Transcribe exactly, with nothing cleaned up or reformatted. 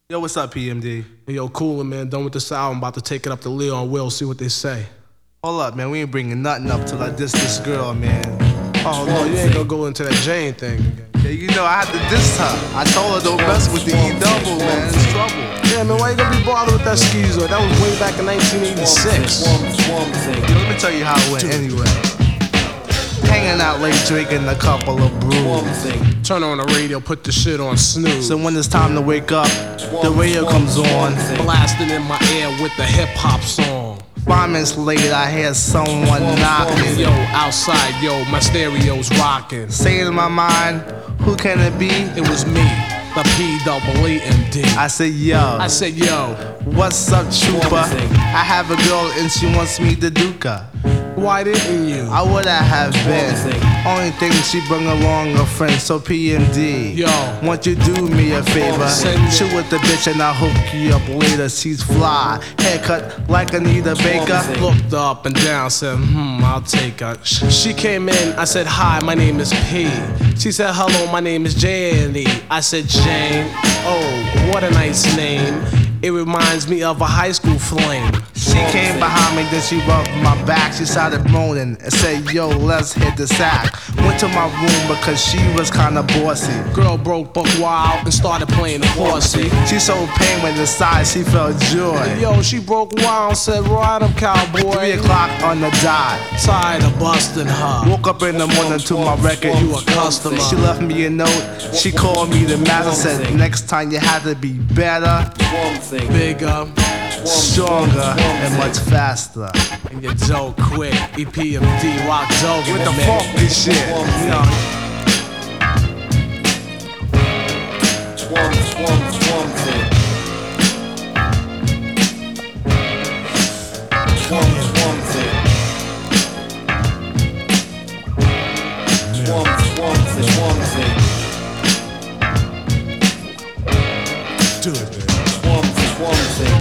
Yo, what's up, P M D? Hey, yo, coolin', man. Done with this album. About to take it up to Leon Will, see what they say. Hold up, man. We ain't bringing nothing up till I diss this girl, man. Oh, no, you ain't gonna go into that Jane thing again. Yeah, you know, I had to diss her. I told her don't mess with the E double, man. It's trouble. Yeah, man, why you gonna be bothered with that skeezer? That was way back in nineteen eighty-six. Yo, let me tell you how it went anyway. Hanging out late, drinking a couple of brews. Turn on the radio, put the shit on snooze. So when it's time to wake up, the radio comes on. Blasting in my ear with the hip-hop song. Five minutes later, I hear someone knocking. Yo, outside, yo, my stereo's rocking. Saying in my mind, who can it be? It was me, the P double E M D. I said, yo. I said, yo, what's up, trooper? I have a girl and she wants me to duke her. Why didn't you? I would have been. Only thing she bring along a friend, so P M D. Yo, won't you do me a favor? Chill with the bitch and I'll hook you up later. She's fly, haircut like Anita Baker. Looked up and down, said, hmm, I'll take her. She came in, I said, hi, my name is P. She said, hello, my name is J and E. I said, Jane, oh, what a nice name. It reminds me of a high school flame. She came behind me, then she rubbed my back. She started moaning and said, yo, let's hit the sack. Went to my room because she was kinda bossy. Girl broke buck wild and started playing horsey. She so pain when inside she felt joy. Yo, she broke wild and said, ride up, cowboy. Three o'clock on the dot. Tired of busting her. Woke up in the morning to my record. You a customer. She left me a note. She called me the master. Said, next time you have to be better, bigger, stronger, and much faster. And your dough quick. E P M D, rock dough. With the funky shit, you know. Swam, swam, swam, swam, swam, swam, swam, swam, do it, man. swam, swam,